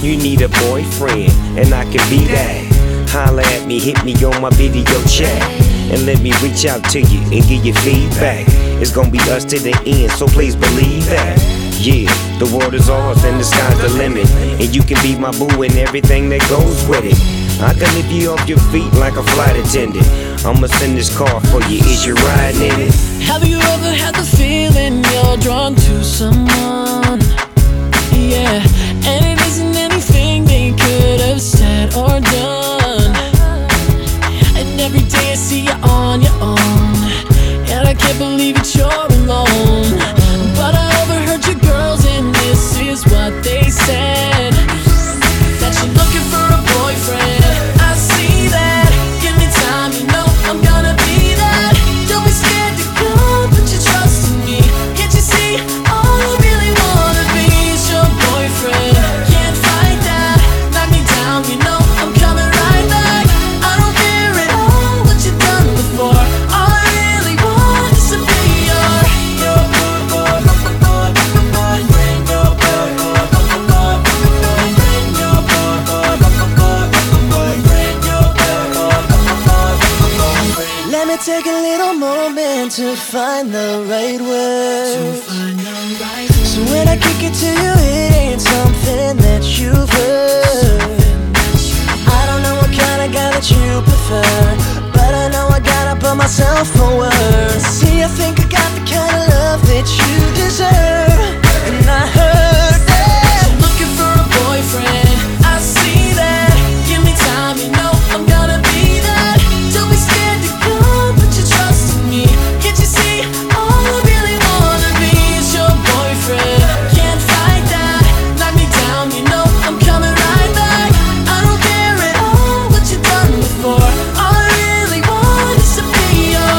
You need a boyfriend, and I can be that. Holla at me, hit me on my video chat, and let me reach out to you and give you feedback. It's gonna be us to the end, so please believe that. Yeah, the world is ours and the sky's the limit, and you can be my boo and everything that goes with it. I can lift you off your feet like a flight attendant. I'ma send this car for you, is you riding in it? Have you ever had the feeling you're drawn to someone? Yeah, and it isn't anything they could have said or done. And every day I see you on your own, and I can't believe that you're alone. But I overheard your girls, and this is what they said: that you're looking for a boyfriend. I see that. Give me time, you know I'm gonna be that. Don't be scared to go, put your trust in me. Can't you see? All I really wanna be is your boyfriend. Can't fight that. Knock me down, you know I'm coming right back. I don't care at all what you've done before. All I really want is to be your Let me take a little moment to find the right word. So when I kick it to you, it ain't something that you've heard. I don't know what kind of guy that you prefer, but I know I gotta put myself forward. See, I think I got the kind of love that you deserve. And I heard that you're looking for a boyfriend. I see that. Give me time, you know I'm gonna be that. Don't be scared to go, put your trust in me. Can't you see? All I really wanna be is your boyfriend. Can't fight that. Knock me down, you know I'm coming right back. I don't care at all what you've done before. All I really want is to be your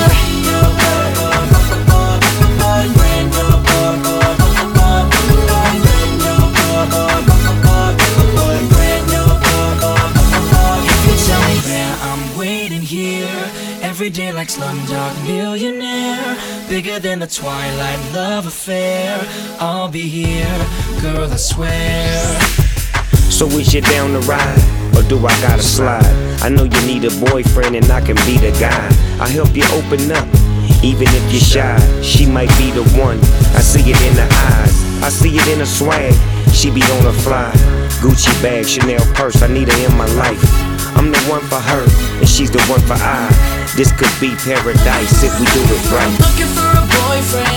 If you tell me where, I'm waiting here. Every day like Slumdog Millionaire. Bigger than the Twilight love affair. I'll be here, girl, I swear. So is you down to ride, or do I gotta slide? I know you need a boyfriend and I can be the guy. I help you open up, even if you're shy. She might be the one, I see it in her eyes. I see it in her swag, she be on her fly. Gucci bag, Chanel purse, I need her in my life. I'm the one for her, and she's the one for I. This could be paradise if we do it right. I'm looking for a boyfriend.